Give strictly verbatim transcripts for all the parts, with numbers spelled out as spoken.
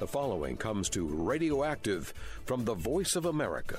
The following comes to Radioactive from the Voice of America.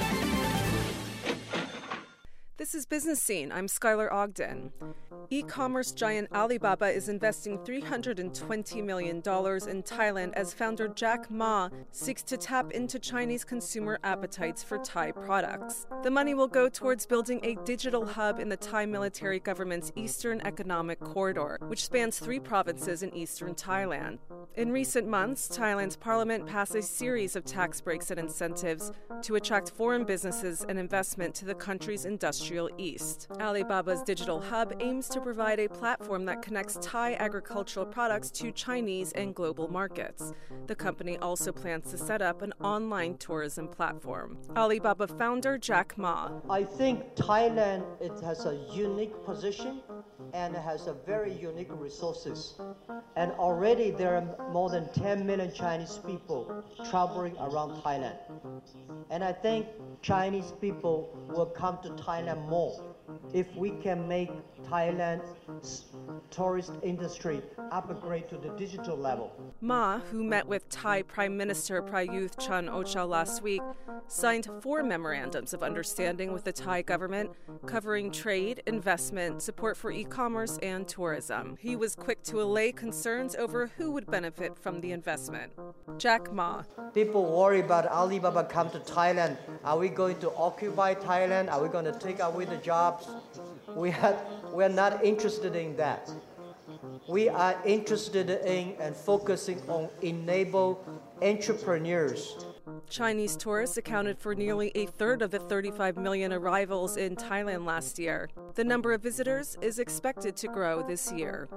This is Business Scene. I'm Skylar Ogden. E-commerce giant Alibaba is investing three hundred twenty million dollars in Thailand as founder Jack Ma seeks to tap into Chinese consumer appetites for Thai products. The money will go towards building a digital hub in the Thai military government's Eastern Economic Corridor, which spans three provinces in eastern Thailand. In recent months, Thailand's parliament passed a series of tax breaks and incentives to attract foreign businesses and investment to the country's industrial east. Alibaba's digital hub aims to provide a platform that connects Thai agricultural products to Chinese and global markets. The company also plans to set up an online tourism platform. Alibaba founder Jack Ma. I think Thailand it has a unique position and has a very unique resources. And already there are more than ten million Chinese people traveling around Thailand. And I think Chinese people will come to Thailand more if we can make Thailand's tourist industry upgrade to the digital level. Ma, who met with Thai Prime Minister Prayuth Chan-o-cha last week, signed four memorandums of understanding with the Thai government covering trade, investment, support for e-commerce, and tourism. He was quick to allay concerns over who would benefit from the investment. Jack Ma. People worry about Alibaba come to Thailand. Are we going to occupy Thailand? Are we going to take away the jobs? We are, we are not interested in that. We are interested in and focusing on enable entrepreneurs. Chinese tourists accounted for nearly a third of the thirty-five million arrivals in Thailand last year. The number of visitors is expected to grow this year.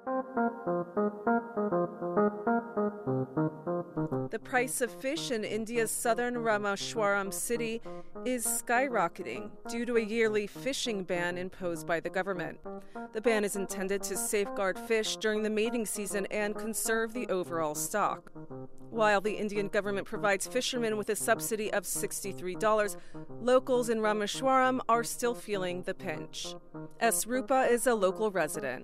The price of fish in India's southern Rameshwaram city is skyrocketing due to a yearly fishing ban imposed by the government. The ban is intended to safeguard fish during the mating season and conserve the overall stock. While the Indian government provides fishermen with a subsidy of sixty-three dollars, locals in Rameshwaram are still feeling the pinch. S. Rupa is a local resident.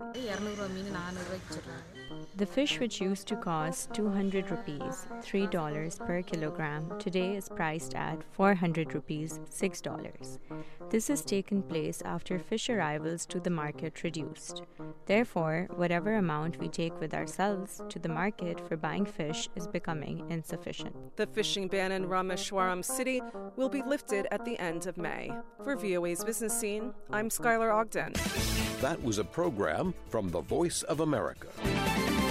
The fish, which used to cost two hundred rupees, three dollars per kilogram, today is priced at four hundred rupees, six dollars. This has taken place after fish arrivals to the market reduced. Therefore, whatever amount we take with ourselves to the market for buying fish is becoming insufficient. The fishing ban in Rameshwaram city will be lifted at the end of May. For V O A's Business Scene, I'm Skylar Ogden. That was a program from the Voice of America.